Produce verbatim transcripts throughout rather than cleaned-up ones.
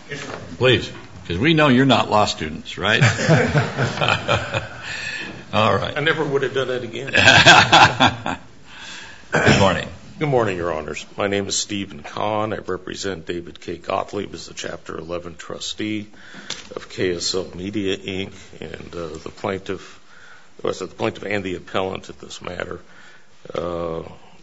Please, because we know you're not law students, right? All right. I never would have done that again. Good morning. Good morning, Your Honors. My name is Stephen Kahn. I represent David K. Gottlieb as the Chapter eleven trustee of K S L Media, Incorporated, and uh, the plaintiff, or the plaintiff and the appellant in this matter. Uh,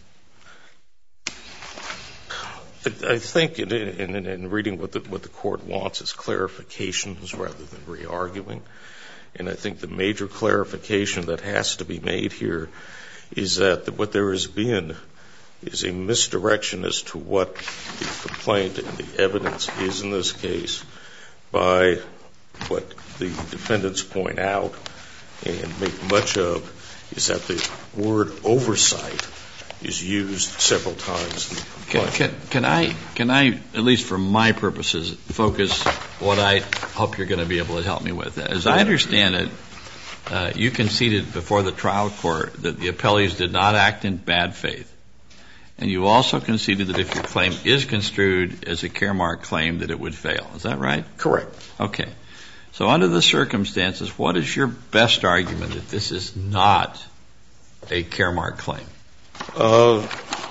I think in, in, in reading what the, what the court wants is clarifications rather than re-arguing. And I think the major clarification that has to be made here is that what there has been is a misdirection as to what the complaint and the evidence is in this case by what the defendants point out and make much of is that the word oversight is used several times in the complaint. Can, can, can I, can I, at least for my purposes, focus what I hope you're going to be able to help me with? As I understand it, uh, you conceded before the trial court that the appellees did not act in bad faith. And you also conceded that if your claim is construed as a Caremark claim, that it would fail. Is that right? Correct. Okay. So under the circumstances, what is your best argument that this is not a Caremark claim? Uh,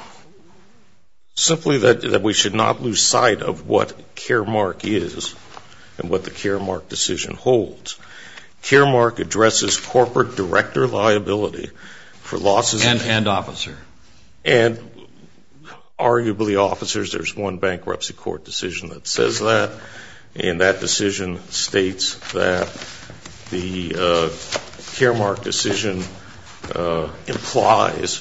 simply that, that we should not lose sight of what Caremark is and what the Caremark decision holds. Caremark addresses corporate director liability for losses and, and officer. And arguably officers. There's one bankruptcy court decision that says that, and that decision states that the uh, Caremark decision uh, implies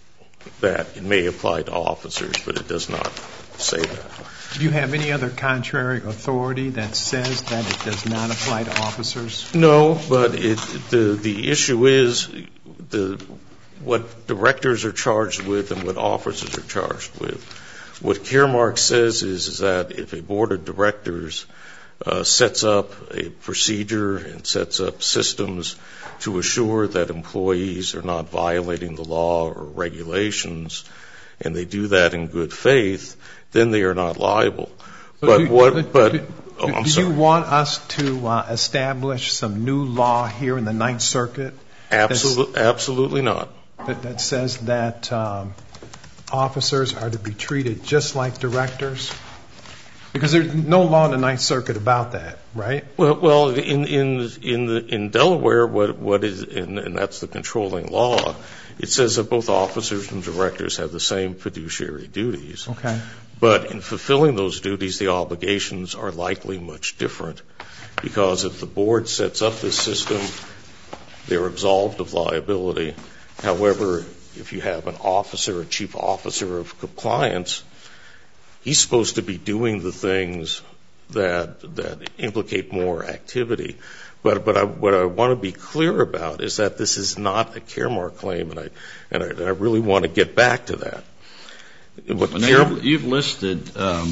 that it may apply to officers, but it does not say that. Do you have any other contrary authority that says that it does not apply to officers? No, but it, the the issue is the what directors are charged with and what officers are charged with. What Caremark says is, is that if a board of directors uh, sets up a procedure and sets up systems to assure that employees are not violating the law or regulations, and they do that in good faith, then they are not liable. But, but do, what? But, but do, oh, I'm do sorry. you want us to uh, establish some new law here in the Ninth Circuit? Absolutely, absolutely not. That, that says that um, officers are to be treated just like directors? Because there's no law in the Ninth Circuit about that, right? Well, well, in in in the in Delaware, what what is and, and that's the controlling law. It says that both officers and directors have the same fiduciary duties. Okay. But in fulfilling those duties, the obligations are likely much different, because if the board sets up this system, they're absolved of liability. However, if you have an officer, a chief officer of compliance, he's supposed to be doing the things that that implicate more activity. But but I, what I want to be clear about is that this is not a Caremark claim, and I and I, and I really want to get back to that. What well, Care- you've, you've listed, um,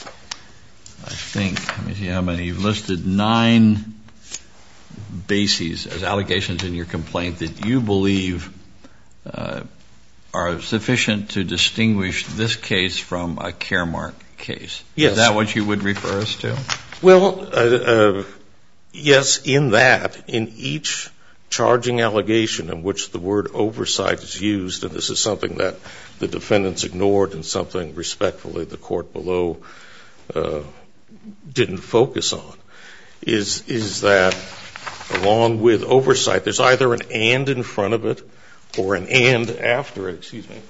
I think, let me see how many. You've listed nine bases as allegations in your complaint that you believe uh, are sufficient to distinguish this case from a Caremark case. Yes. Is that what you would refer us to? Well, uh, uh, yes, in that, in each charging allegation in which the word oversight is used, and this is something that the defendants ignored and something respectfully the court below uh, didn't focus on, is is that along with oversight, there's either an and in front of it or an and after it, excuse me,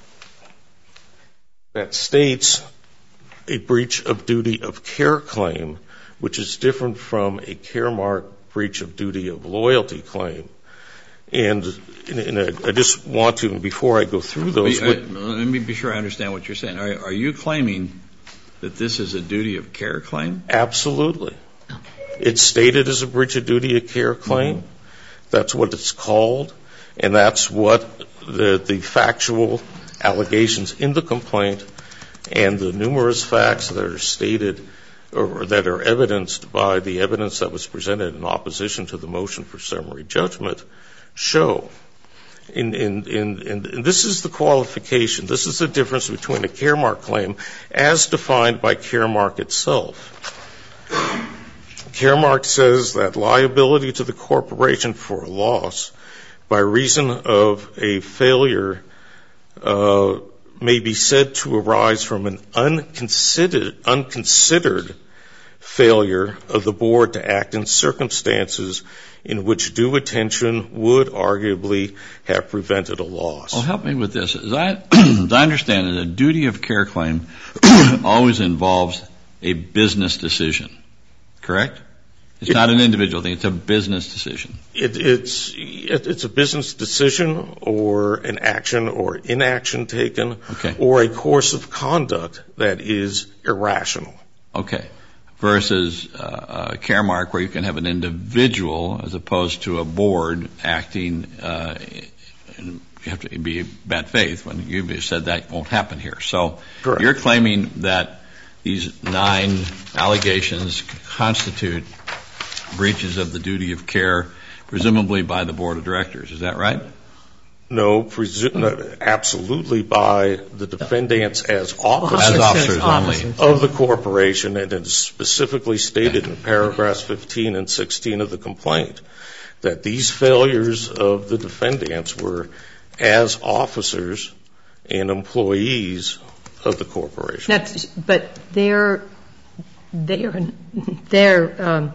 that states a breach of duty of care claim, which is different from a Caremark breach of duty of loyalty claim. And, and I just want to, before I go through those. Let me be sure I understand what you're saying. Are, are you claiming that this is a duty of care claim? Absolutely. It's stated as a breach of duty of care claim. Mm-hmm. That's what it's called. And that's what the, the factual allegations in the complaint and the numerous facts that are stated or that are evidenced by the evidence that was presented in opposition to the motion for summary judgment show. In, in, in, in, and this is the qualification. This is the difference between a Caremark claim as defined by Caremark itself. Caremark says that liability to the corporation for a loss by reason of a failure uh, may be said to arise from an unconsidered, unconsidered failure of the board to act in circumstances in which due attention would arguably have prevented a loss. Well, help me with this. As I, as I understand it, a duty of care claim always involves a business decision, correct? It's it, not an individual thing. It's a business decision. It, it's it, it's a business decision or an action or inaction taken okay. or a course of conduct that is irrational. Okay. Versus uh, a Caremark where you can have an individual as opposed to a board acting, uh, and you have to be bad faith when you said that won't happen here. So Correct. You're claiming that these nine allegations constitute breaches of the duty of care, presumably by the board of directors. Is that right? No, presu- absolutely by the defendants as officers, as officers only of the corporation, and it is specifically stated in paragraphs fifteen and sixteen of the complaint that these failures of the defendants were as officers and employees of the corporation. That's, but they're they're they're um,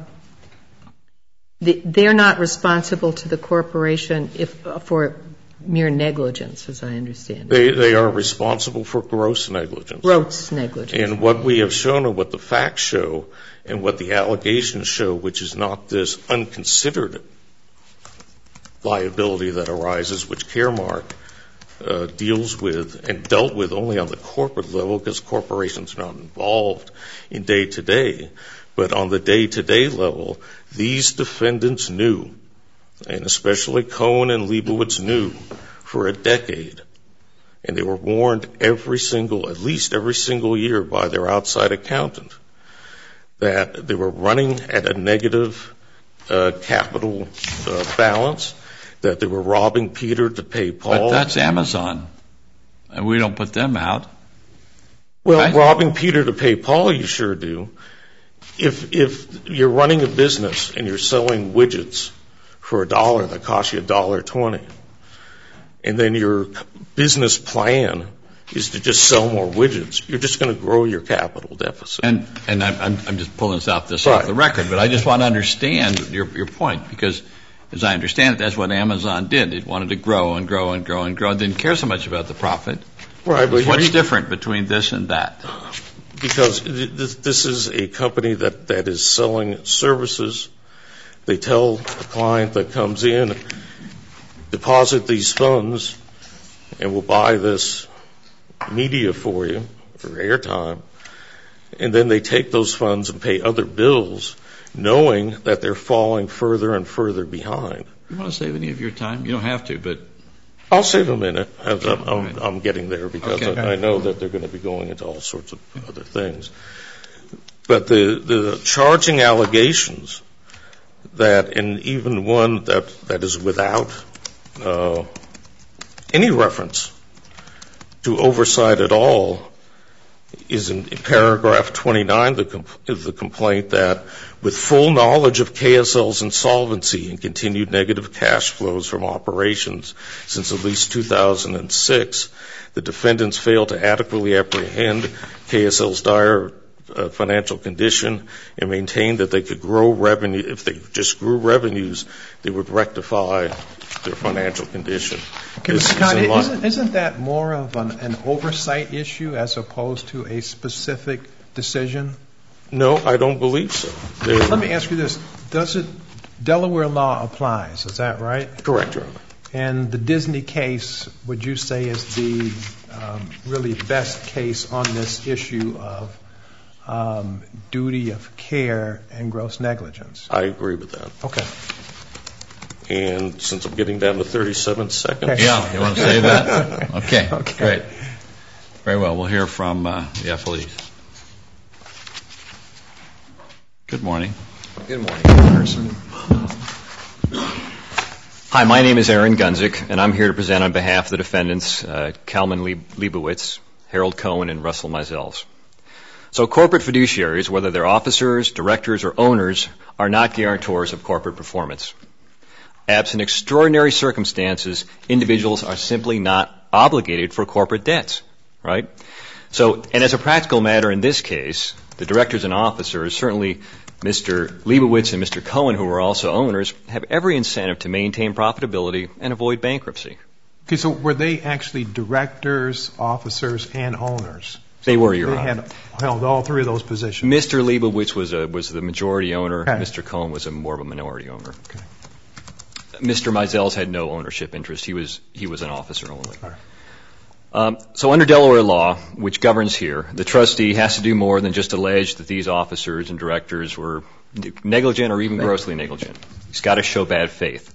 they're not responsible to the corporation if for mere negligence, as I understand it. They, they are responsible for gross negligence. Gross negligence. And what we have shown and what the facts show and what the allegations show, which is not this unconsidered liability that arises, which Caremark uh, deals with and dealt with only on the corporate level because corporations are not involved in day-to-day. But on the day-to-day level, these defendants knew, and especially Cohen and Leibowitz knew for a decade, and they were warned every single, at least every single year by their outside accountant, that they were running at a negative uh, capital uh, balance, that they were robbing Peter to pay Paul. But that's Amazon, and we don't put them out. Well, right? Robbing Peter to pay Paul, you sure do. If if you're running a business and you're selling widgets for a dollar that costs you a dollar twenty, and then your business plan is to just sell more widgets, you're just going to grow your capital deficit. And and I'm I'm just pulling this out this right. off the record, but I just want to understand your your point, because as I understand it, that's what Amazon did. It wanted to grow and grow and grow and grow. It didn't care so much about the profit. Right. But what's you, different between this and that? Because this is a company that, that is selling services. They tell the client that comes in, deposit these funds, and we'll buy this media for you, for airtime. And then they take those funds and pay other bills, knowing that they're falling further and further behind. You want to save any of your time? You don't have to, but... I'll save a minute. I'm, I'm, I'm getting there because okay. I, I know that they're going to be going into all sorts of other things. But the, the charging allegations that, and even one that, that is without uh, any reference to oversight at all, is in paragraph twenty-nine of the, comp- of the complaint that with full knowledge of K S L's insolvency and continued negative cash flows from operations since at least two thousand six, the defendants failed to adequately apprehend K S L's dire uh, financial condition and maintained that they could grow revenue. If they just grew revenues, they would rectify their financial condition. Scott, is isn't, isn't that more of an, an oversight issue as opposed to a specific decision? No, I don't believe so. They're Let me ask you this. Does it, Delaware law applies, is that right? Correct, Your Honor. And the Disney case, would you say, is the um, really best case on this issue of um, duty of care and gross negligence? I agree with that. Okay. And since I'm getting down to thirty-seven seconds. Okay. Yeah, you want to say that? Okay, okay. Great. Very well. We'll hear from uh, the affilies. Good morning. Good morning. Hi, my name is Aaron Gunzik, and I'm here to present on behalf of the defendants, uh, Kalman Leibowitz, Harold Cohen, and Russell Mizels. So corporate fiduciaries, whether they're officers, directors, or owners, are not guarantors of corporate performance. Absent extraordinary circumstances, individuals are simply not obligated for corporate debts, right? So, and as a practical matter in this case, the directors and officers, certainly Mister Leibowitz and Mister Cohen, who were also owners, have every incentive to maintain profitability and avoid bankruptcy. Okay, so were they actually directors, officers, and owners? They were, Your They Honor. had held all three of those positions. Mister Leibowitz was a, was the majority owner. Okay. Mister Cohen was a more of a minority owner. Okay. Mister Mizell's had no ownership interest. He was he was an officer only. All right. Um, so under Delaware law, which governs here, the trustee has to do more than just allege that these officers and directors were negligent or even grossly negligent. He's got to show bad faith.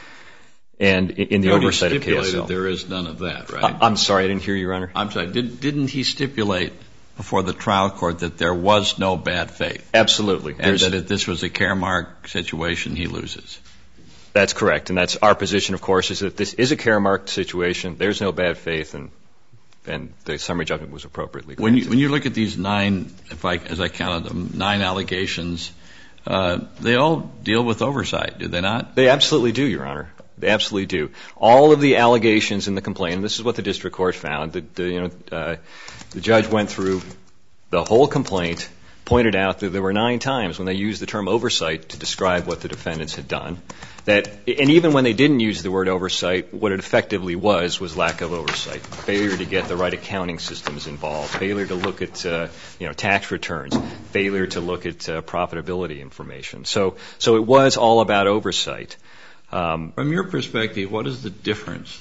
And in the Cody oversight of K S L. stipulated there is none of that, right? I, I'm sorry, I didn't hear you, Your Honor. I'm sorry. Did, didn't he stipulate before the trial court that there was no bad faith? Absolutely. And There's- that if this was a Caremark situation, he loses? That's correct. And that's our position, of course, is that this is a Caremark situation. There's no bad faith, and and the summary judgment was appropriately When you, granted. when you look at these nine, if I, as I counted them, nine allegations, uh, they all deal with oversight, do they not? They absolutely do, Your Honor. They absolutely do. All of the allegations in the complaint, and this is what the district court found, the, the, you know, uh, the judge went through the whole complaint, pointed out that there were nine times when they used the term oversight to describe what the defendants had done. That, and even when they didn't use the word oversight, what it effectively was was lack of oversight, failure to get the right accounting systems involved, failure to look at uh, you know tax returns, failure to look at uh, profitability information. So, so it was all about oversight. Um, From your perspective, what is the difference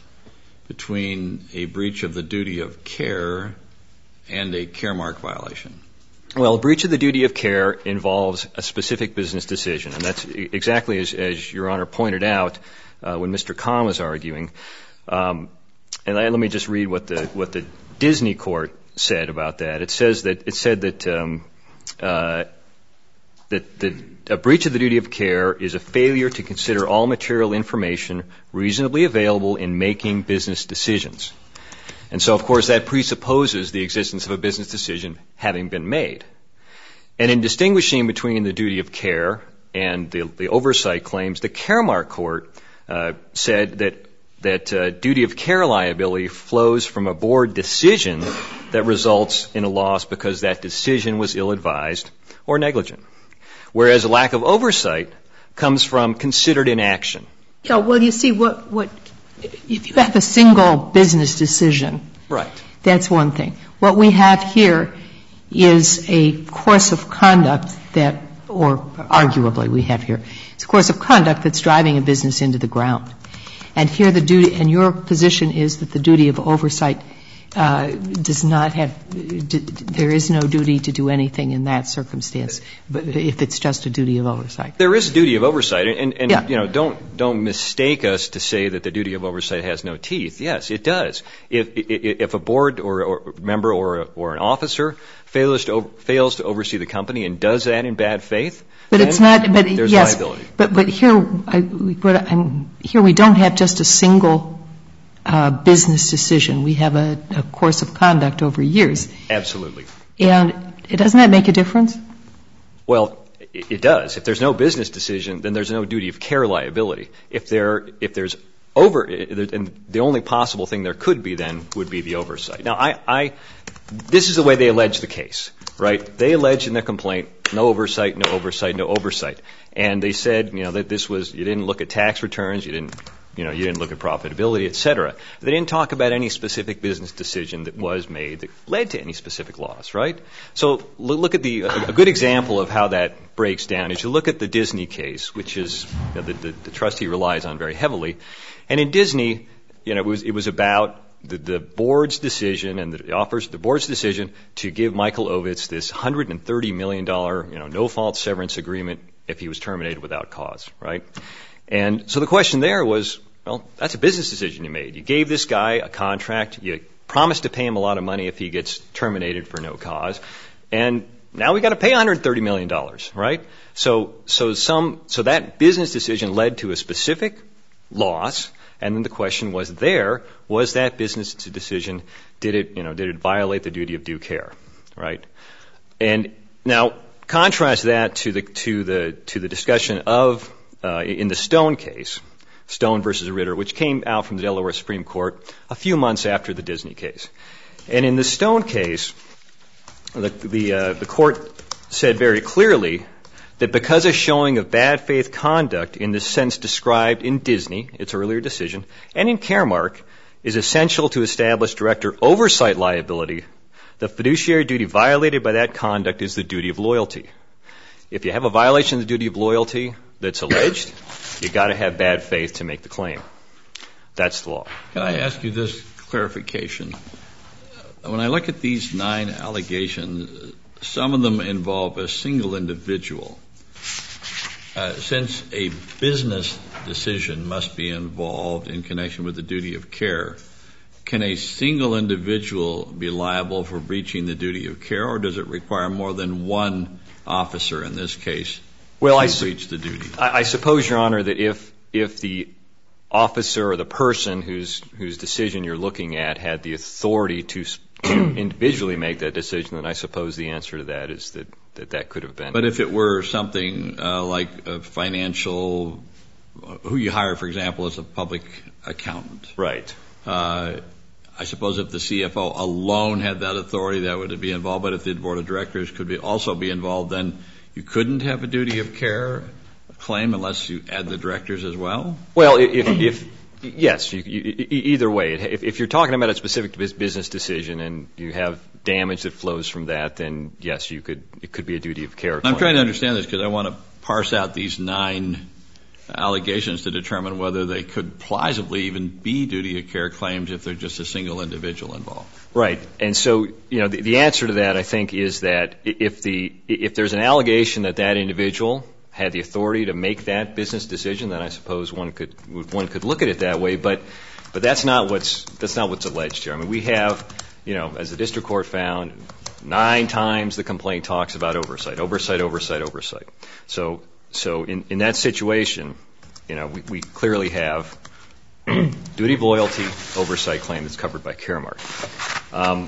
between a breach of the duty of care and a Caremark violation? Well, breach of the duty of care involves a specific business decision, and that's exactly as, as Your Honor pointed out uh, when Mister Kahn was arguing. Um, and let me just read what the what the Disney court said about that. It says that it said that um, uh, that the a breach of the duty of care is a failure to consider all material information reasonably available in making business decisions. And so, of course, that presupposes the existence of a business decision having been made. And in distinguishing between the duty of care and the, the oversight claims, the Caremark court uh, said that that uh, duty of care liability flows from a board decision that results in a loss because that decision was ill-advised or negligent, whereas a lack of oversight comes from considered inaction. Yeah, well, you see, what, what, if you have a single business decision, Right. that's one thing. What we have here is a course of conduct that, or arguably we have here, it's a course of conduct that's driving a business into the ground. And here the duty, and your position is that the duty of oversight uh, does not have, d- there is no duty to do anything in that circumstance, but if it's just a duty of oversight. There is a duty of oversight, and, and Yeah. you know, don't don't mistake us to say that the duty of oversight has no teeth. Yes, it does. If if, if a board or, or member or a, or an officer fails to over, fails to oversee the company and does that in bad faith, But then it's not, but there's yes, liability. but but here, I, what I'm, here we don't have just a single uh, business decision. We have a, a course of conduct over years, Absolutely. and it, doesn't that make a difference? Well, it, it does. If there's no business decision, then there's no duty of care liability. If there if there's over, and the only possible thing there could be then would be the oversight. Now, I, I this is the way they allege the case, right? They allege in their complaint no oversight, no oversight, no oversight, and they said, you know, that this was you didn't look at tax returns, you didn't. You know, you didn't look at profitability, et cetera. They didn't talk about any specific business decision that was made that led to any specific loss, right? So look at the a good example of how that breaks down is you look at the Disney case, which is you know, the, the, the trustee relies on very heavily. And in Disney, you know, it was it was about the, the board's decision and the offers the board's decision to give Michael Ovitz this one hundred thirty million dollars, you know, no-fault severance agreement if he was terminated without cause, right? And so the question there was, well, that's a business decision you made. You gave this guy a contract. You promised to pay him a lot of money if he gets terminated for no cause. And now we got to pay one hundred thirty million dollars, right? So, so some, so that business decision led to a specific loss. And then the question was there, was that business decision, did it, you know, did it violate the duty of due care, right? and now contrast that to the to the to the discussion of uh, in the Stone case, Stone versus Ritter, which came out from the Delaware Supreme Court a few months after the Disney case. And in the Stone case, the the, uh, the court said very clearly that because a showing of bad faith conduct in the sense described in Disney, its earlier decision, and in Caremark, is essential to establish director oversight liability, the fiduciary duty violated by that conduct is the duty of loyalty. If you have a violation of the duty of loyalty that's alleged, you've got to have bad faith to make the claim. That's the law. Can I ask you this clarification? When I look at these nine allegations, some of them involve a single individual. Uh, since a business decision must be involved in connection with the duty of care, can a single individual be liable for breaching the duty of care, or does it require more than one officer in this case well, to I breach su- the duty? I, I suppose, Your Honor, that if if the officer or the person whose whose decision you're looking at had the authority to, to individually make that decision, then I suppose the answer to that is that that, that could have been. But if it were something uh, like a financial, who you hire, for example, as a public accountant. Right. Uh, I suppose if the C F O alone had that authority, that would be involved. But if the board of directors could be also be involved, then you couldn't have a duty of care claim unless you add the directors as well? Well, if, if yes, you, you, either way. If, if you're talking about a specific business decision and you have damage that flows from that, then yes, you could. It could be a duty of care claim. I'm trying to understand this because I want to parse out these nine allegations to determine whether they could plausibly even be duty of care claims if they're just a single individual involved. Right. And so, you know, the, the answer to that, I think, is that if the if there's an allegation that that individual had the authority to make that business decision, then I suppose one could one could look at it that way. But but that's not what's that's not what's alleged here. I mean, we have, you know, as the district court found, nine times the complaint talks about oversight, oversight, oversight, oversight. So. So in, in that situation, you know, we, we clearly have duty of loyalty, oversight claim that's covered by Caremark. Um,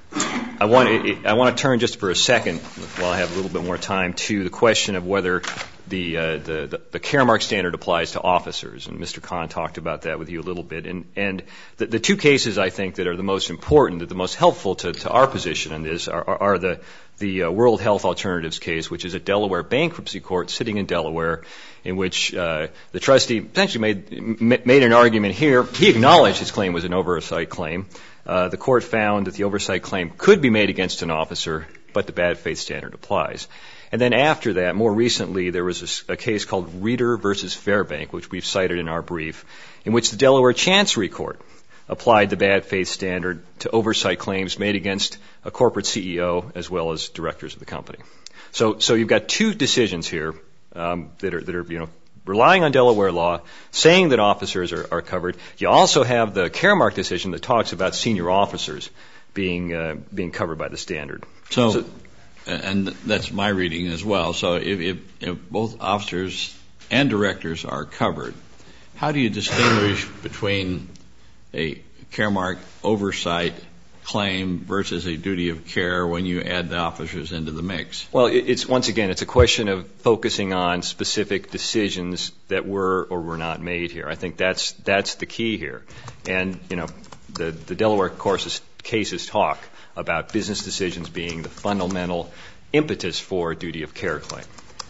I want to I want to turn just for a second, while I have a little bit more time, to the question of whether the uh, the, the the Caremark standard applies to officers. And Mister Kahn talked about that with you a little bit. And and the, the two cases I think that are the most important, that the most helpful to, to our position on this, are, are, are the the uh, World Health Alternatives case, which is a Delaware bankruptcy court sitting in Delaware, in which uh, the trustee essentially made made an argument here. He acknowledged his claim was an oversight claim. Uh, the court found that the oversight claim could be made against an officer, but the bad faith standard applies. And then after that, more recently, there was a, a case called Reeder versus Fairbank, which we've cited in our brief, in which the Delaware Chancery Court applied the bad faith standard to oversight claims made against a corporate C E O as well as directors of the company. So, so you've got two decisions here um, that are that are you know relying on Delaware law, saying that officers are, are covered. You also have the Caremark decision that talks about senior officers being uh, being covered by the standard. So, so, and that's my reading as well. So, if, if, if both officers and directors are covered, how do you distinguish between a Caremark oversight claim versus a duty of care when you add the officers into the mix? Well, it's once again, it's a question of focusing on specific decisions that were or were not made here. I think that's that's the key here. And, you know, the, the Delaware courses, cases talk about business decisions being the fundamental impetus for a duty of care claim.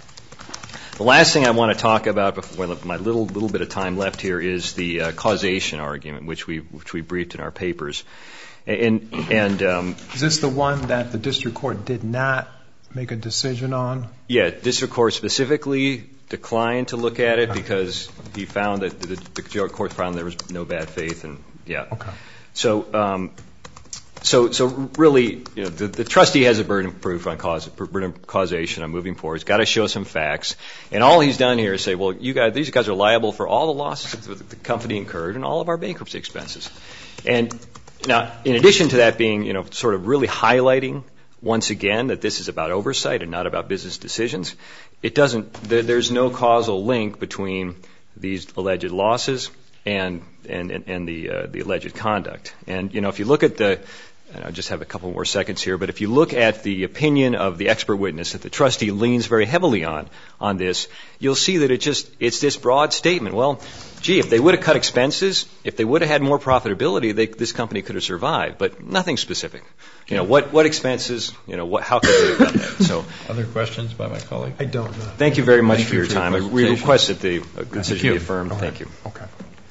The last thing I want to talk about before my little little bit of time left here is the uh, causation argument, which we which we briefed in our papers. And and um, is this the one that the district court did not make a decision on? Yeah, district court specifically declined to look at it because he found that the, the court found there was no bad faith, and yeah. Okay. So. Um, So, so really, you know, the, the trustee has a burden of proof on cause, burden of causation on moving forward. He's got to show some facts, and all he's done here is say, well, you guys, these guys are liable for all the losses that the company incurred and all of our bankruptcy expenses. And now, in addition to that being, you know, sort of really highlighting once again that this is about oversight and not about business decisions, it doesn't. There, there's no causal link between these alleged losses and and and, and the uh, the alleged conduct. And you know, if you look at the and I just have a couple more seconds here, but if you look at the opinion of the expert witness that the trustee leans very heavily on, on this, you'll see that it just, it's this broad statement. Well, gee, if they would have cut expenses, if they would have had more profitability, they, this company could have survived, but nothing specific. You know, what, what expenses, you know, what, how could they have done that? So, other questions by my colleague? I don't know. thank you very much Thank for you your for your time. We presentation. request that the uh, decision you. be affirmed. All right. Thank you. Okay.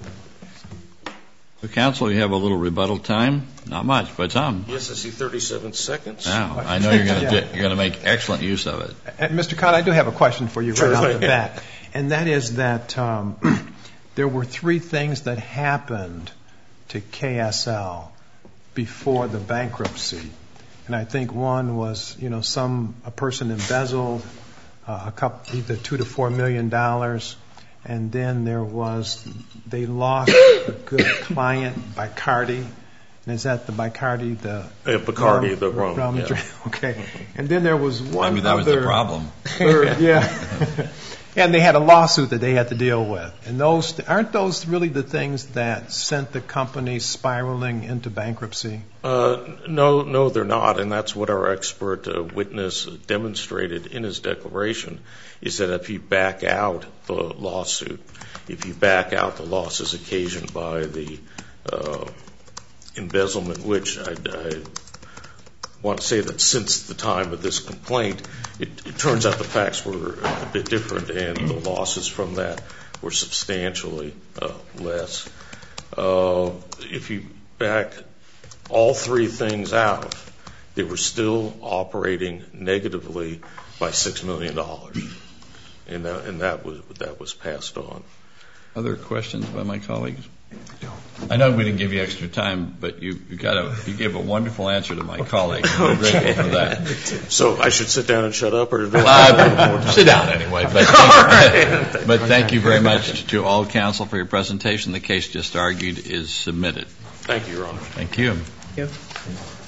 So, counsel, you have a little rebuttal time. Not much, but some. Yes, I see thirty-seven seconds. Now, I know you're going to Yeah. you're going to make excellent use of it. And Mister Kahn, I do have a question for you Sure right off thing. the bat, and that is that um, there were three things that happened to K S L before the bankruptcy, and I think one was, you know, some a person embezzled uh, a couple, either two to four million dollars, and then there was they lost a good client, Bacardi. And is that the Bacardi, the Uh, Bacardi, the rum, yeah. drink? Okay. And then there was one Maybe that was other the problem. third, yeah. And they had a lawsuit that they had to deal with. And those aren't those really the things that sent the company spiraling into bankruptcy? Uh, no, no, they're not, and that's what our expert uh, witness demonstrated in his declaration, is that if you back out the lawsuit, if you back out the losses occasioned by the uh, embezzlement, which I, I want to say that since the time of this complaint, it, it turns out the facts were a bit different, and the losses from that were substantially uh, less. Uh, if you back all three things out, they were still operating negatively by six million dollars, and that, and that was that was passed on. Other questions by my colleagues? I know we didn't give you extra time, but you, you got a you gave a wonderful answer to my colleague. I'm grateful for that. So I should sit down and shut up, or do I Uh, sit down anyway. But thank, but thank you very much to all counsel for your presentation. The case just argued is submitted. Thank you, Your Honor. Thank you. Yep.